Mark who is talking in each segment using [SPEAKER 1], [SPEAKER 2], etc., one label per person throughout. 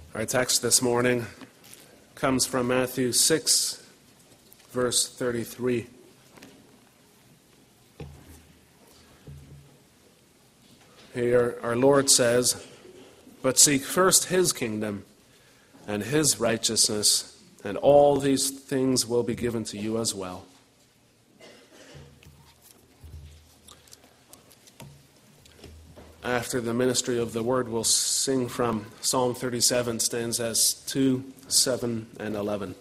[SPEAKER 1] Our text this morning comes from Matthew 6, verse 33. Here our Lord says, "But seek first his kingdom and his righteousness, and all these things will be given to you as well." After the ministry of the word, we'll sing from Psalm 37, stanzas 2, 7, and 11.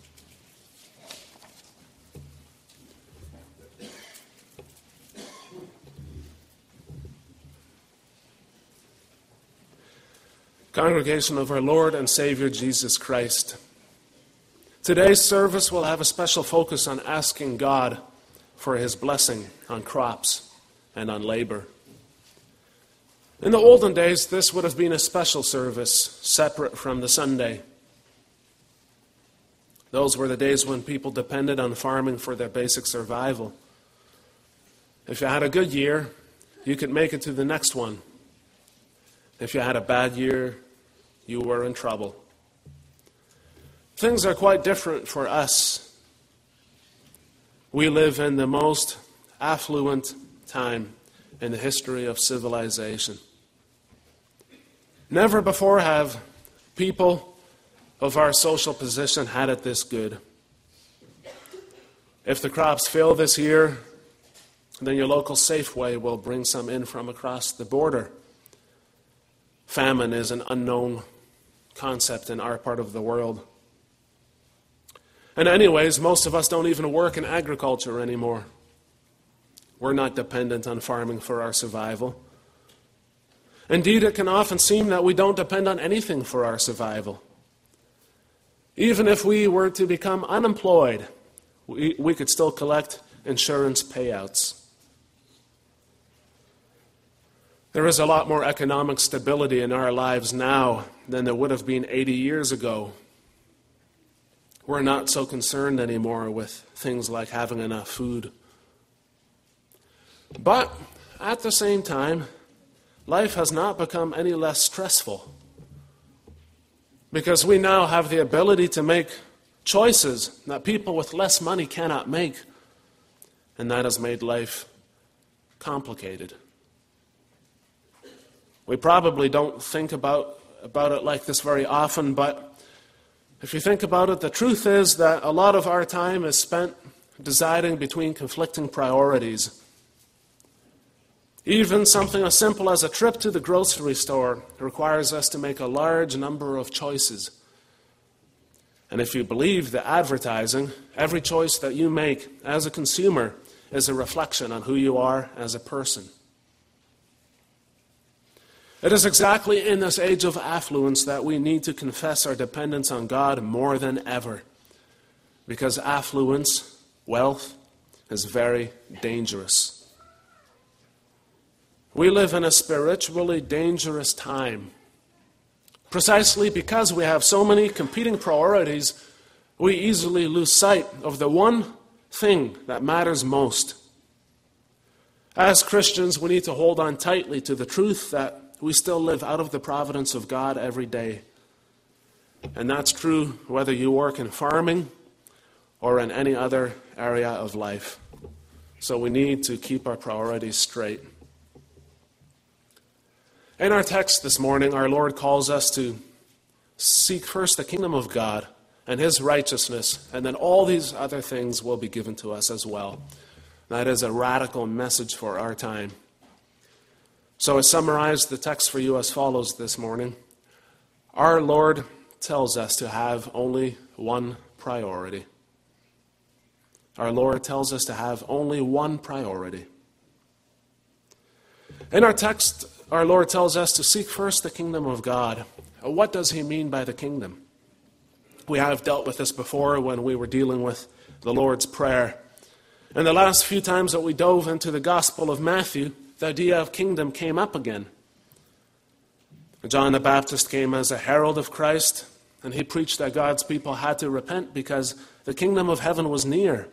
[SPEAKER 1] Congregation of our Lord and Savior Jesus Christ, today's service will have a special focus on asking God for his blessing on crops and on labor. In the olden days, this would have been a special service, separate from the Sunday. Those were the days when people depended on farming for their basic survival. If you had a good year, you could make it to the next one. If you had a bad year, you were in trouble. Things are quite different for us. We live in the most affluent time in the history of civilization. Never before have people of our social position had it this good. If the crops fail this year, then your local Safeway will bring some in from across the border. Famine is an unknown concept in our part of the world. And anyways, most of us don't even work in agriculture anymore. We're not dependent on farming for our survival. Indeed, it can often seem that we don't depend on anything for our survival. Even if we were to become unemployed, we could still collect insurance payouts. There is a lot more economic stability in our lives now than there would have been 80 years ago. We're not so concerned anymore with things like having enough food. But at the same time, life has not become any less stressful, because we now have the ability to make choices that people with less money cannot make, and that has made life complicated. We probably don't think about it like this very often, but if you think about it, the truth is that a lot of our time is spent deciding between conflicting priorities. Even something as simple as a trip to the grocery store requires us to make a large number of choices. And if you believe the advertising, every choice that you make as a consumer is a reflection on who you are as a person. It is exactly in this age of affluence that we need to confess our dependence on God more than ever, because affluence, wealth, is very dangerous. We live in a spiritually dangerous time. Precisely because we have so many competing priorities, we easily lose sight of the one thing that matters most. As Christians, we need to hold on tightly to the truth that we still live out of the providence of God every day. And that's true whether you work in farming or in any other area of life. So we need to keep our priorities straight. In our text this morning, our Lord calls us to seek first the kingdom of God and his righteousness, and then all these other things will be given to us as well. That is a radical message for our time. So I summarize the text for you as follows this morning. Our Lord tells us to have only one priority. Our Lord tells us to have only one priority. In our text, our Lord tells us to seek first the kingdom of God. What does he mean by the kingdom? We have dealt with this before when we were dealing with the Lord's Prayer. And the last few times that we dove into the Gospel of Matthew, the idea of kingdom came up again. John the Baptist came as a herald of Christ, and he preached that God's people had to repent because the kingdom of heaven was near.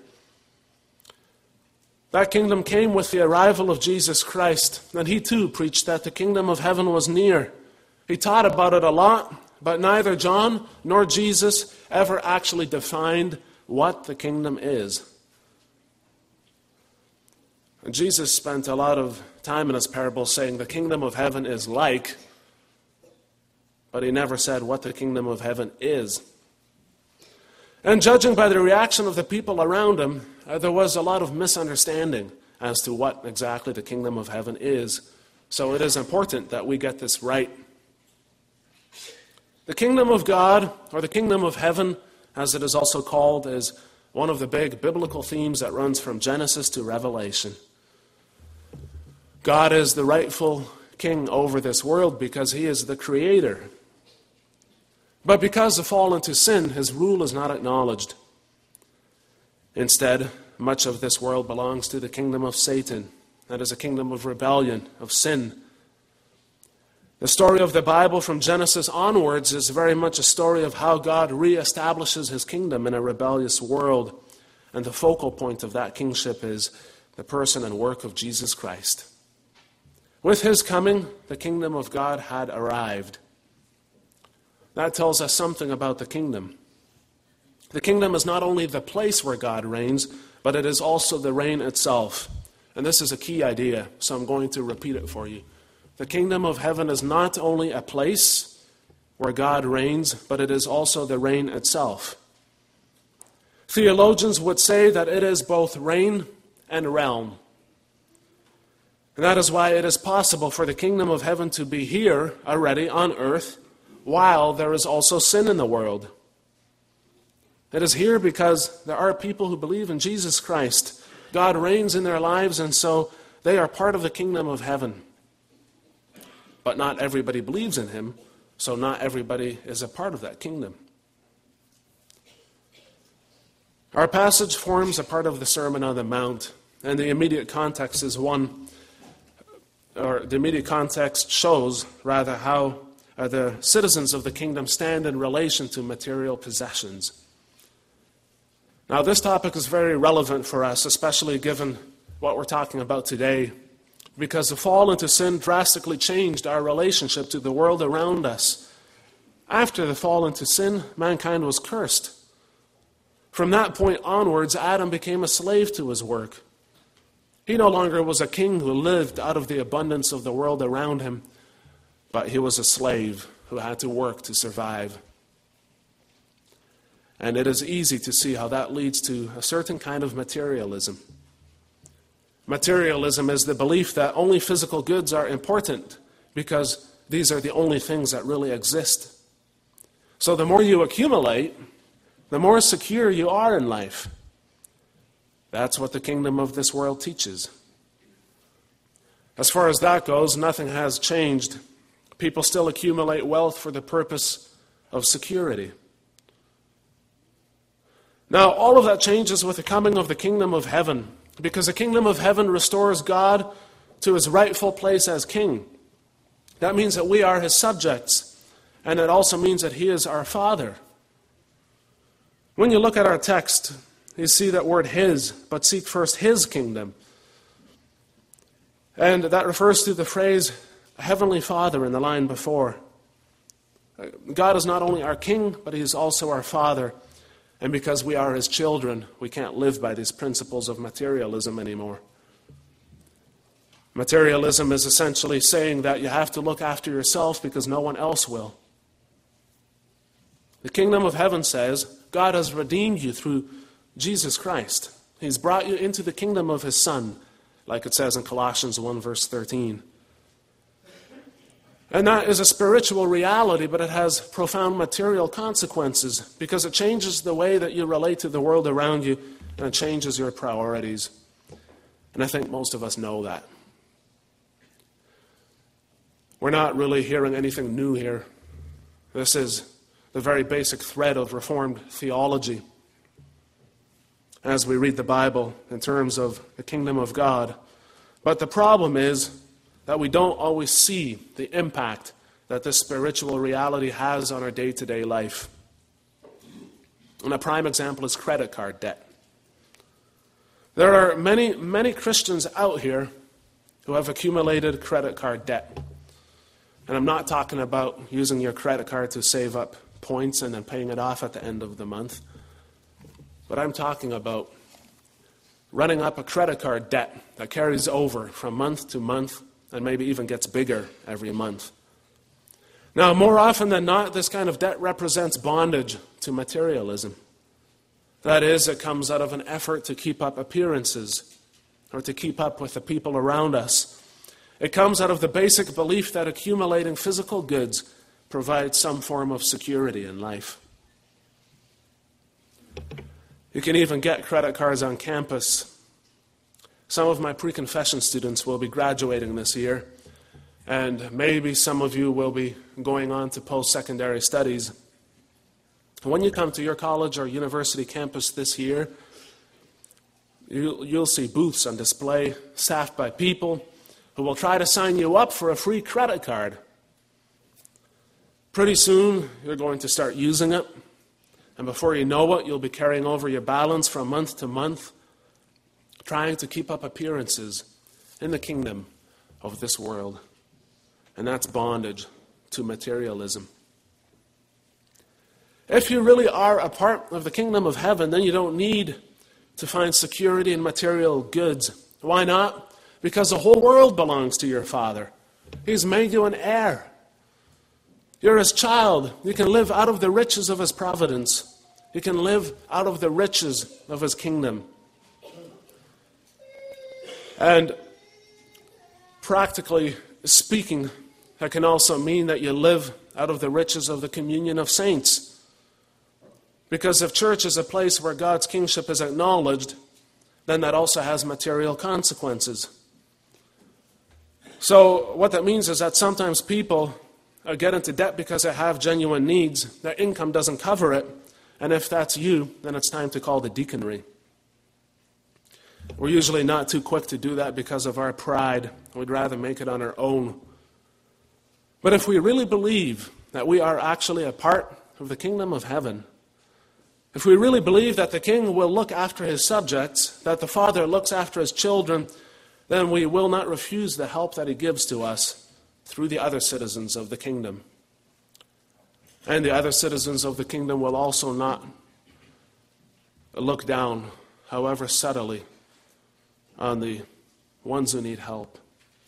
[SPEAKER 1] That kingdom came with the arrival of Jesus Christ, and he too preached that the kingdom of heaven was near. He taught about it a lot, But neither John nor Jesus ever actually defined what the kingdom is. And Jesus spent a lot of time in his parable saying the kingdom of heaven is like, but he never said what the kingdom of heaven is. And judging by the reaction of the people around him, there was a lot of misunderstanding as to what exactly the kingdom of heaven is. So it is important that we get this right. The kingdom of God, or the kingdom of heaven, as it is also called, is one of the big biblical themes that runs from Genesis to Revelation. God is the rightful king over this world because he is the creator. But because of fall into sin, his rule is not acknowledged. Instead, much of this world belongs to the kingdom of Satan. That is a kingdom of rebellion, of sin. The story of the Bible from Genesis onwards is very much a story of how God reestablishes his kingdom in a rebellious world. And the focal point of that kingship is the person and work of Jesus Christ. With his coming, the kingdom of God had arrived. That tells us something about the kingdom. The kingdom is not only the place where God reigns, but it is also the reign itself. And this is a key idea, so I'm going to repeat it for you. The kingdom of heaven is not only a place where God reigns, but it is also the reign itself. Theologians would say that it is both reign and realm. And that is why it is possible for the kingdom of heaven to be here already on earth, while there is also sin in the world. It is here because there are people who believe in Jesus Christ. God reigns in their lives, and so they are part of the kingdom of heaven. But not everybody believes in him, so not everybody is a part of that kingdom. Our passage forms a part of the Sermon on the Mount, and the immediate context is the immediate context shows rather how the citizens of the kingdom stand in relation to material possessions. Now, this topic is very relevant for us, especially given what we're talking about today, because the fall into sin drastically changed our relationship to the world around us. After the fall into sin, mankind was cursed. From that point onwards, Adam became a slave to his work. He no longer was a king who lived out of the abundance of the world around him, but he was a slave who had to work to survive. And it is easy to see how that leads to a certain kind of materialism. Materialism is the belief that only physical goods are important because these are the only things that really exist. So the more you accumulate, the more secure you are in life. That's what the kingdom of this world teaches. As far as that goes, nothing has changed. People still accumulate wealth for the purpose of security. Now, all of that changes with the coming of the kingdom of heaven, because the kingdom of heaven restores God to his rightful place as king. That means that we are his subjects, and it also means that he is our Father. When you look at our text, you see that word his, but seek first his kingdom. And that refers to the phrase Heavenly Father in the line before. God is not only our king, but he is also our Father. And because we are his children, we can't live by these principles of materialism anymore. Materialism is essentially saying that you have to look after yourself because no one else will. The kingdom of heaven says God has redeemed you through Jesus Christ. He's brought you into the kingdom of his Son, like it says in Colossians 1 verse 13. And that is a spiritual reality, but it has profound material consequences because it changes the way that you relate to the world around you, and it changes your priorities. And I think most of us know that. We're not really hearing anything new here. This is the very basic thread of Reformed theology as we read the Bible in terms of the kingdom of God. But the problem is that we don't always see the impact that this spiritual reality has on our day-to-day life. And a prime example is credit card debt. There are many Christians out here who have accumulated credit card debt. And I'm not talking about using your credit card to save up points and then paying it off at the end of the month. But I'm talking about running up a credit card debt that carries over from month to month and maybe even gets bigger every month. Now, more often than not, this kind of debt represents bondage to materialism. That is, it comes out of an effort to keep up appearances or to keep up with the people around us. It comes out of the basic belief that accumulating physical goods provides some form of security in life. You can even get credit cards on campus. Some of my pre-confession students will be graduating this year, and maybe some of you will be going on to post-secondary studies. When you come to your college or university campus this year, you'll see booths on display staffed by people who will try to sign you up for a free credit card. Pretty soon, you're going to start using it, and before you know it, you'll be carrying over your balance from month to month, trying to keep up appearances in the kingdom of this world. And that's bondage to materialism. If you really are a part of the kingdom of heaven, then you don't need to find security in material goods. Why not? Because the whole world belongs to your Father. He's made you an heir. You're His child. You can live out of the riches of His providence. You can live out of the riches of His kingdom. And practically speaking, that can also mean that you live out of the riches of the communion of saints. Because if church is a place where God's kingship is acknowledged, then that also has material consequences. So what that means is that sometimes people get into debt because they have genuine needs. Their income doesn't cover it. And if that's you, then it's time to call the deaconry. We're usually not too quick to do that because of our pride. We'd rather make it on our own. But if we really believe that we are actually a part of the kingdom of heaven, if we really believe that the king will look after his subjects, that the Father looks after his children, then we will not refuse the help that he gives to us through the other citizens of the kingdom. And the other citizens of the kingdom will also not look down, however subtly, on the ones who need help.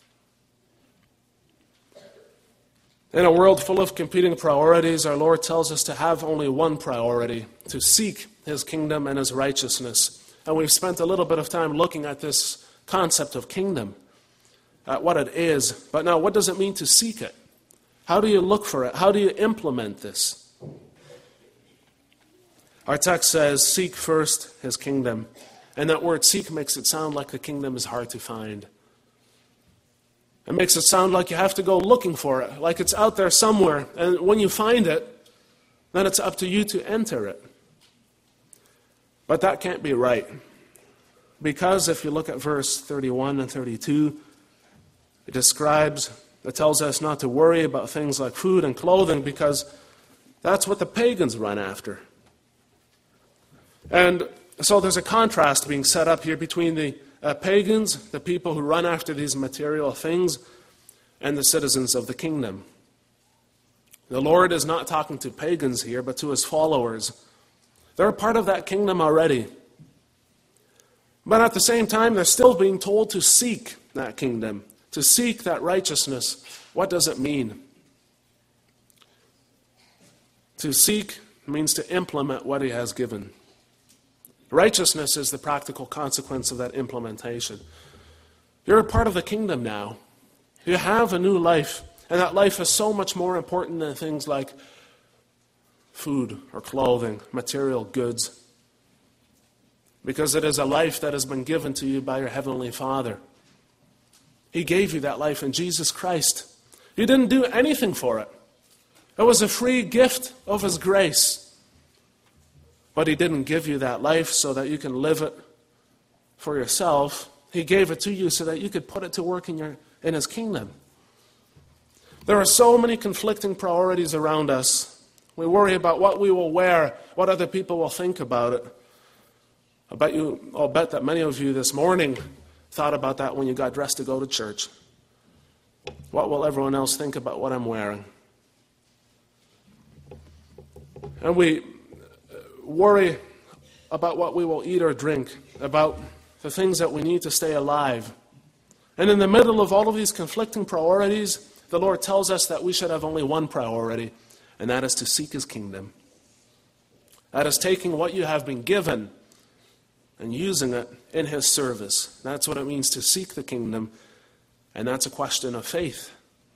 [SPEAKER 1] In a world full of competing priorities, our Lord tells us to have only one priority, to seek His kingdom and His righteousness. And we've spent a little bit of time looking at this concept of kingdom, at what it is. But now, what does it mean to seek it? How do you look for it? How do you implement this? Our text says, seek first His kingdom. And that word seek makes it sound like the kingdom is hard to find. It makes it sound like you have to go looking for it, like it's out there somewhere. And when you find it, then it's up to you to enter it. But that can't be right. Because if you look at verse 31 and 32, it tells us not to worry about things like food and clothing because that's what the pagans run after. And so there's a contrast being set up here between the pagans, the people who run after these material things, and the citizens of the kingdom. The Lord is not talking to pagans here, but to His followers. They're part of that kingdom already. But at the same time, they're still being told to seek that kingdom, to seek that righteousness. What does it mean? To seek means to implement what He has given. Righteousness is the practical consequence of that implementation. You're a part of the kingdom now. You have a new life, and that life is so much more important than things like food or clothing, material goods, because it is a life that has been given to you by your Heavenly Father. He gave you that life in Jesus Christ. You didn't do anything for it. It was a free gift of His grace. But He didn't give you that life so that you can live it for yourself. He gave it to you so that you could put it to work in His kingdom. There are so many conflicting priorities around us. We worry about what we will wear, what other people will think about it. I'll bet that many of you this morning thought about that when you got dressed to go to church. What will everyone else think about what I'm wearing? And we worry about what we will eat or drink, about the things that we need to stay alive. And in the middle of all of these conflicting priorities, the Lord tells us that we should have only one priority, and that is to seek His kingdom. That is taking what you have been given and using it in His service. That's what it means to seek the kingdom, and that's a question of faith.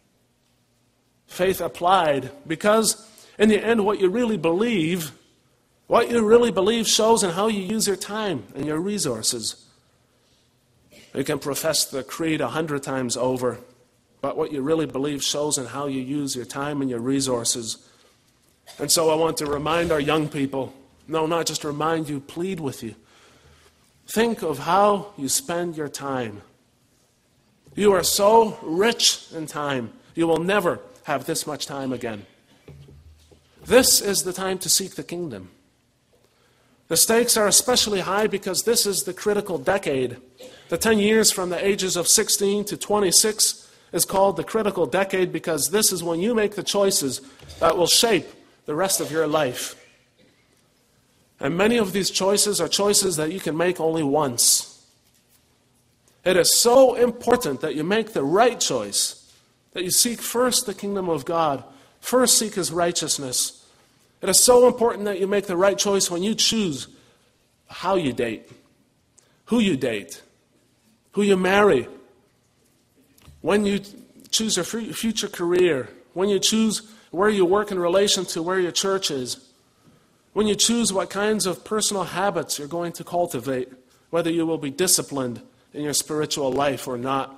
[SPEAKER 1] Faith applied, because in the end what you really believe shows in how you use your time and your resources. You can profess the creed 100 times over, but what you really believe shows in how you use your time and your resources. And so I want to remind our young people, no, not just remind you, plead with you. Think of how you spend your time. You are so rich in time, you will never have this much time again. This is the time to seek the kingdom. The stakes are especially high because this is the critical decade. The 10 years from the ages of 16 to 26 is called the critical decade because this is when you make the choices that will shape the rest of your life. And many of these choices are choices that you can make only once. It is so important that you make the right choice, that you seek first the kingdom of God, first seek His righteousness. It is so important that you make the right choice when you choose how you date, who you marry, when you choose your future career, when you choose where you work in relation to where your church is, when you choose what kinds of personal habits you're going to cultivate, whether you will be disciplined in your spiritual life or not.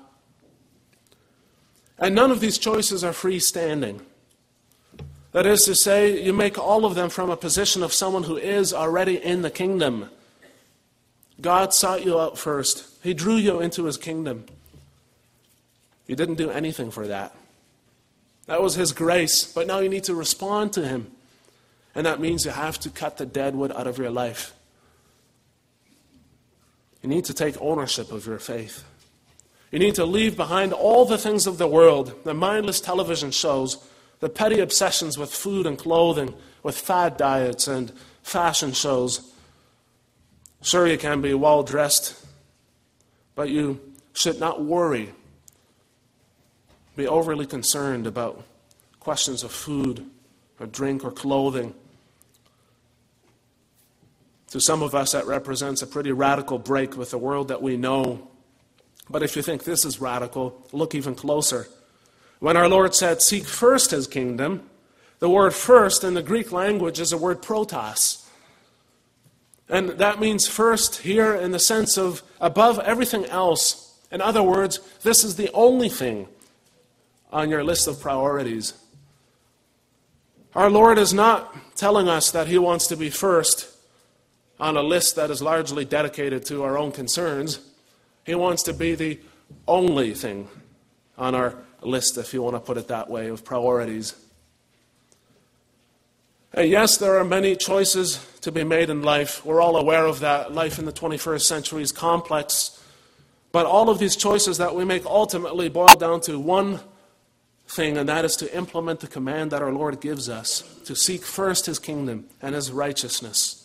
[SPEAKER 1] And none of these choices are freestanding. That is to say, you make all of them from a position of someone who is already in the kingdom. God sought you out first. He drew you into His kingdom. You didn't do anything for that. That was His grace, but now you need to respond to Him. And that means you have to cut the dead wood out of your life. You need to take ownership of your faith. You need to leave behind all the things of the world, the mindless television shows, the petty obsessions with food and clothing, with fad diets and fashion shows. Sure, you can be well dressed, but you should not worry, be overly concerned about questions of food or drink or clothing. To some of us, that represents a pretty radical break with the world that we know. But if you think this is radical, look even closer. When our Lord said, seek first His kingdom, the word first in the Greek language is the word protos. And that means first here in the sense of above everything else. In other words, this is the only thing on your list of priorities. Our Lord is not telling us that He wants to be first on a list that is largely dedicated to our own concerns. He wants to be the only thing on our list, if you want to put it that way, of priorities. And yes, there are many choices to be made in life. We're all aware of that. Life in the 21st century is complex. But all of these choices that we make ultimately boil down to one thing, and that is to implement the command that our Lord gives us, to seek first His kingdom and His righteousness.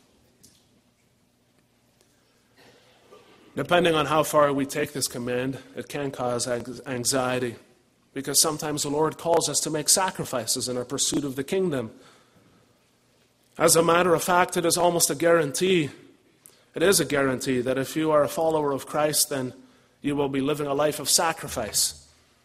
[SPEAKER 1] Depending on how far we take this command, it can cause anxiety, because sometimes the Lord calls us to make sacrifices in our pursuit of the kingdom. As a matter of fact, it is almost a guarantee. It is a guarantee that if you are a follower of Christ, then you will be living a life of sacrifice.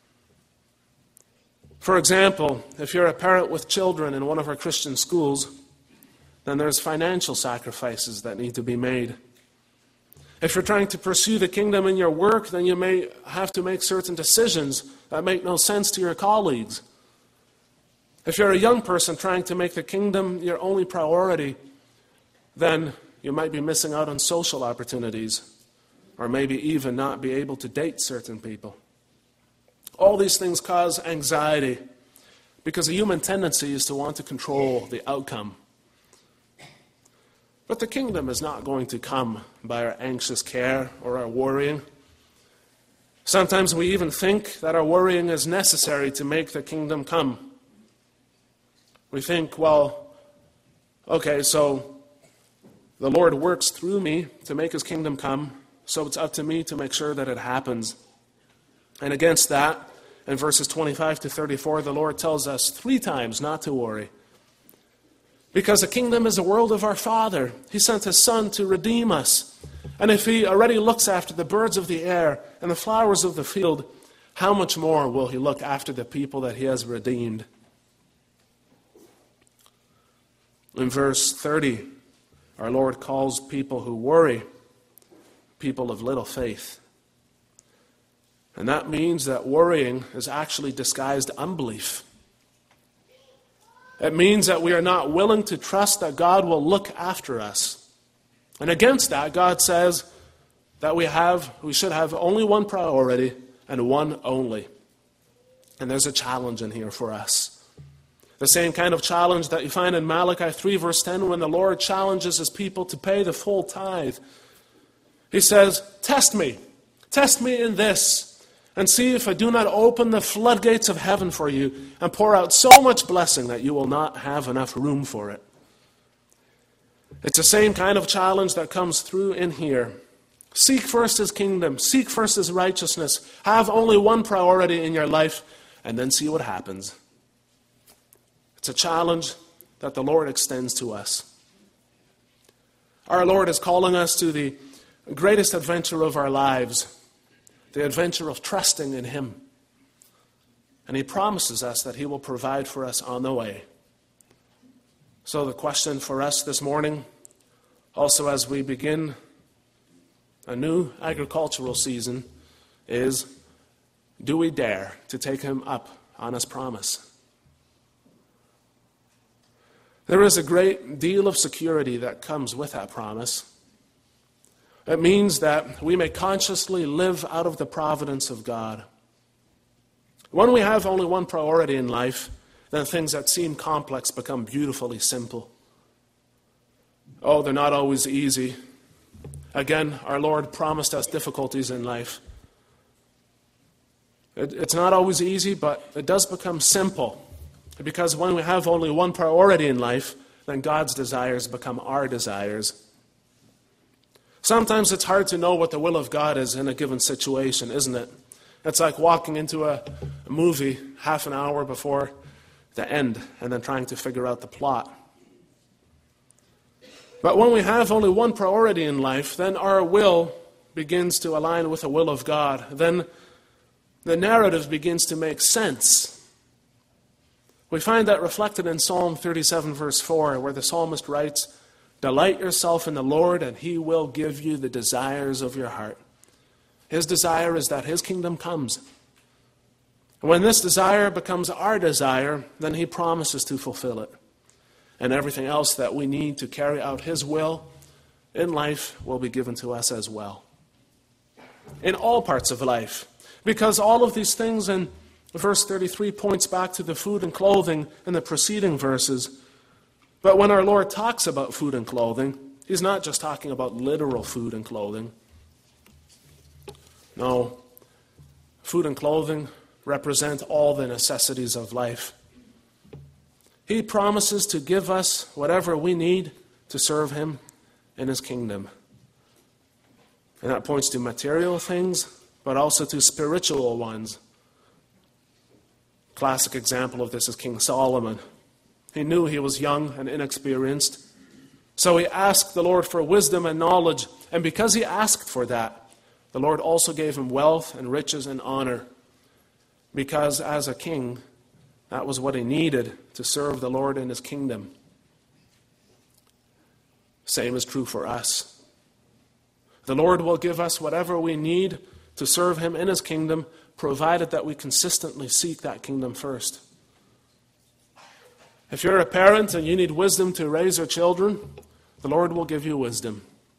[SPEAKER 1] For example, if you're a parent with children in one of our Christian schools, then there's financial sacrifices that need to be made. If you're trying to pursue the kingdom in your work, then you may have to make certain decisions that make no sense to your colleagues. If you're a young person trying to make the kingdom your only priority, then you might be missing out on social opportunities, or maybe even not be able to date certain people. All these things cause anxiety, because a human tendency is to want to control the outcome. But the kingdom is not going to come by our anxious care or our worrying. Sometimes we even think that our worrying is necessary to make the kingdom come. We think, well, okay, so the Lord works through me to make his kingdom come, so it's up to me to make sure that it happens. And against that, in verses 25 to 34, the Lord tells us 3 times not to worry. Because the kingdom is the world of our Father. He sent his Son to redeem us. And if he already looks after the birds of the air and the flowers of the field, how much more will he look after the people that he has redeemed? In verse 30, our Lord calls people who worry people of little faith. And that means that worrying is actually disguised unbelief. It means that we are not willing to trust that God will look after us. And against that, God says that we should have only one priority and one only. And there's a challenge in here for us. The same kind of challenge that you find in Malachi 3 verse 10 when the Lord challenges his people to pay the full tithe. He says, test me in this, and see if I do not open the floodgates of heaven for you and pour out so much blessing that you will not have enough room for it. It's the same kind of challenge that comes through in here. Seek first his kingdom. Seek first his righteousness. Have only one priority in your life, and then see what happens. It's a challenge that the Lord extends to us. Our Lord is calling us to the greatest adventure of our lives, the adventure of trusting in him. And he promises us that he will provide for us on the way. So the question for us this morning, also as we begin a new agricultural season, is, do we dare to take him up on his promise? There is a great deal of security that comes with that promise. It means that we may consciously live out of the providence of God. When we have only one priority in life, then things that seem complex become beautifully simple. Oh, they're not always easy. Again, our Lord promised us difficulties in life. It's not always easy, but it does become simple. Because when we have only one priority in life, then God's desires become our desires. Sometimes it's hard to know what the will of God is in a given situation, isn't it? It's like walking into a movie half an hour before the end and then trying to figure out the plot. But when we have only one priority in life, then our will begins to align with the will of God. Then the narrative begins to make sense. We find that reflected in Psalm 37 verse 4, where the psalmist writes, "Delight yourself in the Lord, and he will give you the desires of your heart." His desire is that his kingdom comes. And when this desire becomes our desire, then he promises to fulfill it. And everything else that we need to carry out his will in life will be given to us as well. In all parts of life. Because all of these things in verse 33 points back to the food and clothing in the preceding verses. But when our Lord talks about food and clothing, he's not just talking about literal food and clothing. No, food and clothing represent all the necessities of life. He promises to give us whatever we need to serve him in his kingdom. And that points to material things, but also to spiritual ones. Classic example of this is King Solomon. He knew he was young and inexperienced, so he asked the Lord for wisdom and knowledge, and because he asked for that, the Lord also gave him wealth and riches and honor, because as a king, that was what he needed to serve the Lord in his kingdom. Same is true for us. The Lord will give us whatever we need to serve him in his kingdom, provided that we consistently seek that kingdom first. If you're a parent and you need wisdom to raise your children, the Lord will give you wisdom.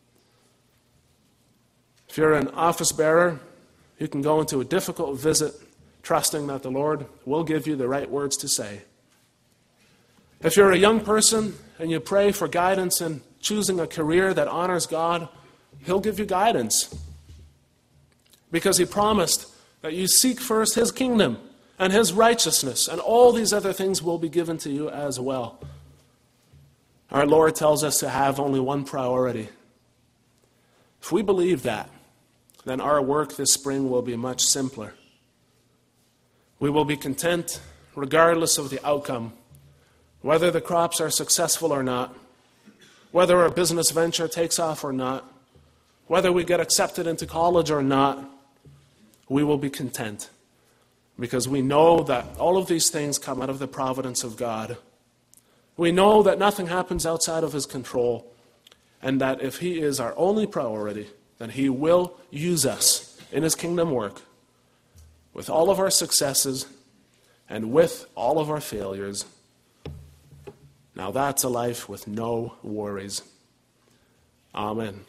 [SPEAKER 1] If you're an office bearer, you can go into a difficult visit trusting that the Lord will give you the right words to say. If you're a young person and you pray for guidance in choosing a career that honors God, he'll give you guidance. Because he promised that you seek first His kingdom and His righteousness, and all these other things will be given to you as well. Our Lord tells us to have only one priority. If we believe that, then our work this spring will be much simpler. We will be content regardless of the outcome, whether the crops are successful or not, whether our business venture takes off or not, whether we get accepted into college or not. We will be content because we know that all of these things come out of the providence of God. We know that nothing happens outside of His control, and that if He is our only priority, then He will use us in His kingdom work with all of our successes and with all of our failures. Now that's a life with no worries. Amen.